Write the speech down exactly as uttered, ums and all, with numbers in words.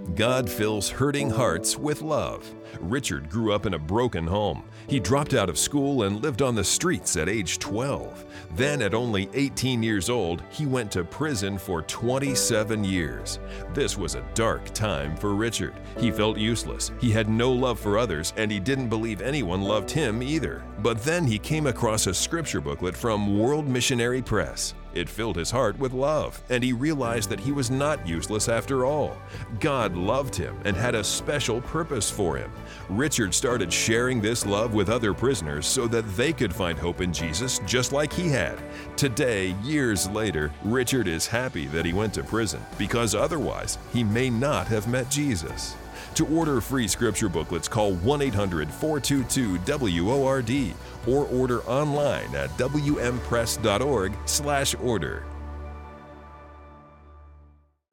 God fills hurting hearts with love. Richard grew up in a broken home. He dropped out of school and lived on the streets at age twelve. Then, at only eighteen years old, he went to prison for twenty-seven years. This was a dark time for Richard. He felt useless, he had no love for others, and he didn't believe anyone loved him either. But then he came across a scripture booklet from World Missionary Press. It filled his heart with love, and he realized that he was not useless after all. God loved him and had a special purpose for him. Richard started sharing this love with other prisoners so that they could find hope in Jesus just like he had. Today, years later, Richard is happy that he went to prison because otherwise he may not have met Jesus. To order free scripture booklets, call one eight hundred, four two two, W O R D or order online at W M press dot org slash order.